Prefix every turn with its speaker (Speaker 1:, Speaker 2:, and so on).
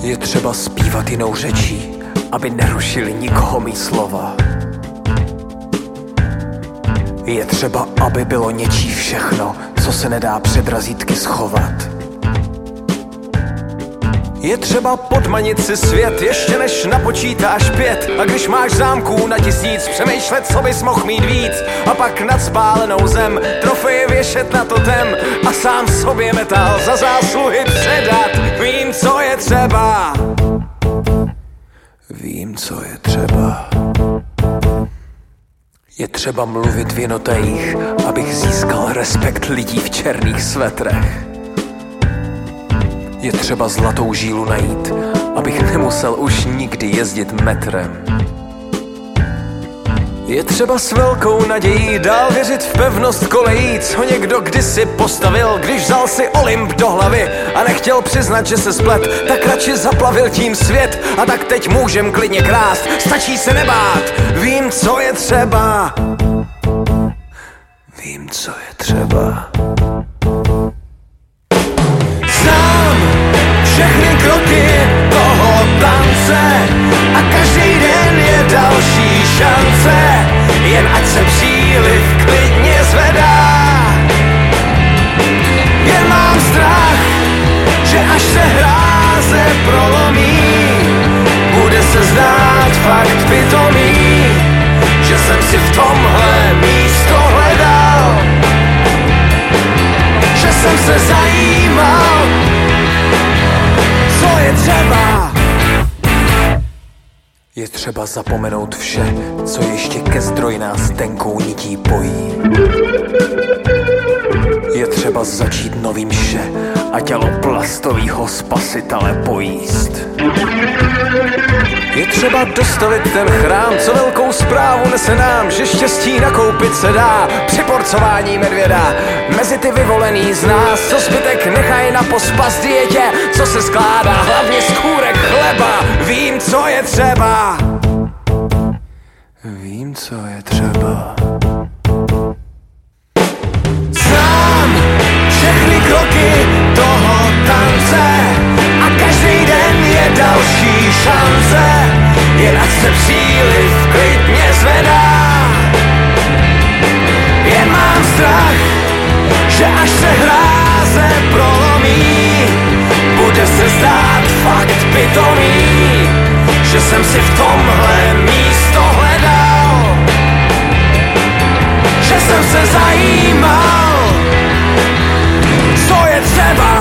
Speaker 1: Je třeba zpívat jinou řečí, aby nerušili nikoho mý slova. Je třeba, aby bylo něčí všechno, co se nedá před razítky schovat. Je třeba podmanit si svět, ještě než napočítáš 5. A když máš zámků na 1000, přemýšlet, co bys mohl mít víc. A pak nad spálenou zem trofeje věšet na totem a sám sobě metal za zásluhy předat. Vím, co je třeba. Vím, co je třeba. Je třeba mluvit v jinotejích, abych získal respekt lidí v černých svetrech. Je třeba zlatou žílu najít, abych nemusel už nikdy jezdit metrem. Je třeba s velkou nadějí dál věřit v pevnost kolejí, co někdo kdysi postavil, když vzal si Olymp do hlavy a nechtěl přiznat, že se splet, tak radši zaplavil tím svět a tak teď můžem klidně krást, stačí se nebát. Vím, co je třeba. Vím, co je třeba. Znám všechny kroky toho tance a každý den je další šance, jen ať se příliv klidně zvedá. Jen mám strach, že až se hráze prolomí, bude se zdát fakt pitomý, že jsem si v tomhle místo hledal, že jsem se zajímal, co je třeba. Je třeba zapomenout vše, co ještě ke zdroji nás tenkou nití pojí. Je třeba začít novým vše a tělo plastovýho spasitele pojíst. Je třeba dostavit ten chrám, co velkou zprávu nese nám, že štěstí nakoupit se dá při porcování medvěda. Mezi ty vyvolený z nás, co zbytek nechají na pospas dietě, co se skládá hlavně z kůrek chleba. Vím, co je třeba. Vím, co je třeba. Znám všechny kroky toho tance a každý den je další šance, jen ať se příliv klidně zvedá. Jen mám strach, že až se hráze prolomí, bude se zdát fakt pitomý, že jsem si v tomhle místo hledal, že jsem se zajímal, co je třeba.